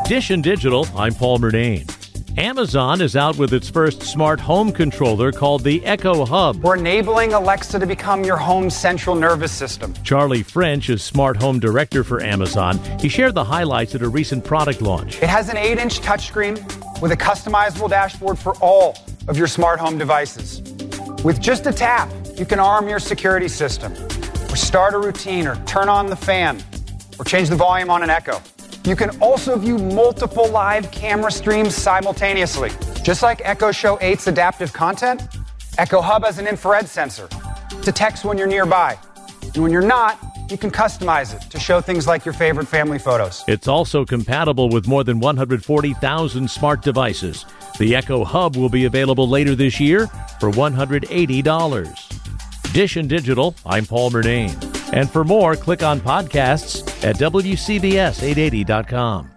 Dish and Digital, I'm Paul Murnane. Amazon is out with its first smart home controller called the Echo Hub. We're enabling Alexa to become your home's central nervous system. Charlie French is Smart Home Director for Amazon. He shared the highlights at a recent product launch. It has an 8-inch touchscreen with a customizable dashboard for all of your smart home devices. With just a tap, you can arm your security system, or start a routine, or turn on the fan, or change the volume on an Echo. You can also view multiple live camera streams simultaneously. Just like Echo Show 8's adaptive content, Echo Hub has an infrared sensor to text when you're nearby. And when you're not, you can customize it to show things like your favorite family photos. It's also compatible with more than 140,000 smart devices. The Echo Hub will be available later this year for $180. Dish and Digital, I'm Paul Murnane. And for more, click on podcasts at WCBS880.com.